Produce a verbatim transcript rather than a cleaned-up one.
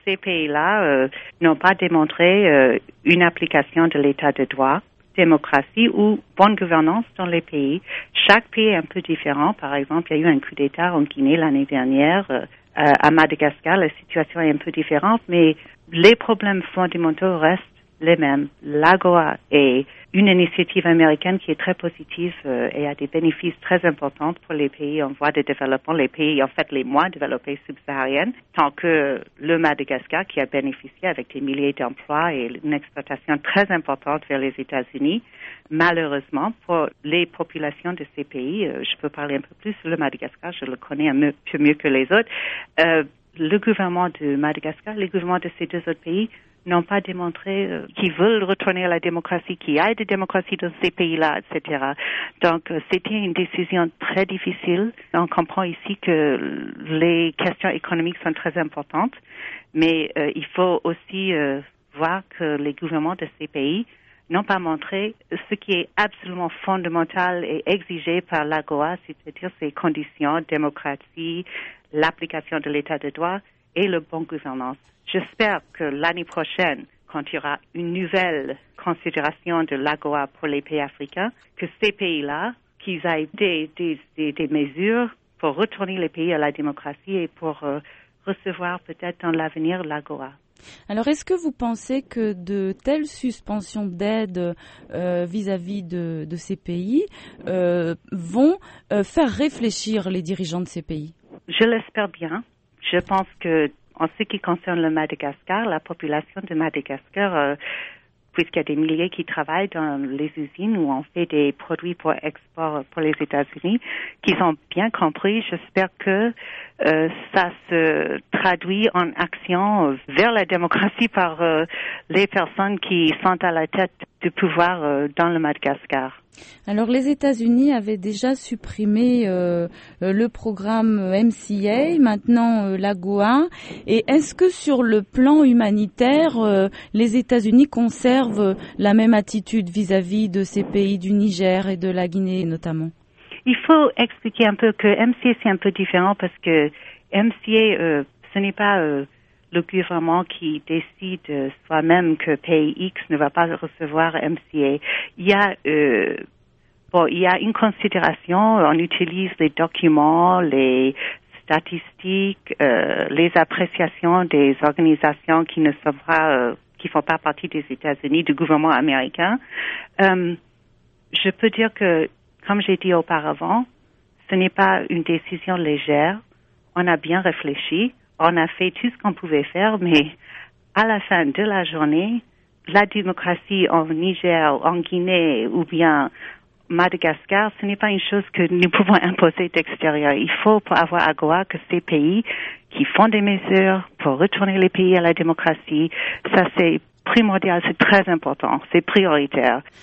ces pays-là euh, n'ont pas démontré euh, une application de l'état de droit, démocratie ou bonne gouvernance dans les pays. Chaque pays est un peu différent. Par exemple, il y a eu un coup d'État en Guinée l'année dernière. Euh, à Madagascar, la situation est un peu différente, mais les problèmes fondamentaux restent les mêmes. L'AGOA est une initiative américaine qui est très positive euh, et a des bénéfices très importants pour les pays en voie de développement, les pays, en fait, les moins développés subsahariens, tant que le Madagascar qui a bénéficié avec des milliers d'emplois et une exploitation très importante vers les États-Unis. Malheureusement, pour les populations de ces pays, euh, je peux parler un peu plus sur le Madagascar, je le connais un peu mieux que les autres, euh, le gouvernement de Madagascar, les gouvernements de ces deux autres pays n'ont pas démontré euh, qu'ils veulent retourner à la démocratie, qu'il y ait de démocratie dans ces pays-là, et cetera. Donc, euh, c'était une décision très difficile. On comprend ici que les questions économiques sont très importantes, mais euh, il faut aussi euh, voir que les gouvernements de ces pays n'ont pas montré ce qui est absolument fondamental et exigé par l'AGOA, c'est-à-dire ces conditions, démocratie, l'application de l'état de droit et la bonne gouvernance. J'espère que l'année prochaine, quand il y aura une nouvelle considération de l'AGOA pour les pays africains, que ces pays-là, qu'ils aient des, des, des, des mesures pour retourner les pays à la démocratie et pour euh, recevoir peut-être dans l'avenir l'AGOA. Alors, est-ce que vous pensez que de telles suspensions d'aide euh, vis-à-vis de, de ces pays euh, vont euh, faire réfléchir les dirigeants de ces pays? Je l'espère bien. Je pense que, en ce qui concerne le Madagascar, la population de Madagascar, euh, puisqu'il y a des milliers qui travaillent dans les usines où on fait des produits pour export pour les États-Unis, qu'ils ont bien compris. J'espère que euh, ça se traduit en action vers la démocratie par euh, les personnes qui sont à la tête du pouvoir euh, dans le Madagascar. Alors, les États-Unis avaient déjà supprimé euh, le programme M C A, maintenant euh, l'AGOA. Et est-ce que sur le plan humanitaire, euh, les États-Unis conservent la même attitude vis-à-vis de ces pays du Niger et de la Guinée notamment? Il faut expliquer un peu que M C A c'est un peu différent parce que M C A, euh, ce n'est pas euh, le gouvernement qui décide euh, soi-même que pays X ne va pas recevoir M C A. Il y a euh, bon, il y a une considération. On utilise les documents, les statistiques, euh, les appréciations des organisations qui ne sont pas, euh, qui font pas partie des États-Unis, du gouvernement américain. Euh, je peux dire que, comme j'ai dit auparavant, ce n'est pas une décision légère. On a bien réfléchi. On a fait tout ce qu'on pouvait faire, mais à la fin de la journée, la démocratie en Niger, en Guinée ou bien Madagascar, ce n'est pas une chose que nous pouvons imposer d'extérieur. Il faut pour avoir AGOA que ces pays qui font des mesures pour retourner les pays à la démocratie, ça c'est primordial, c'est très important, c'est prioritaire.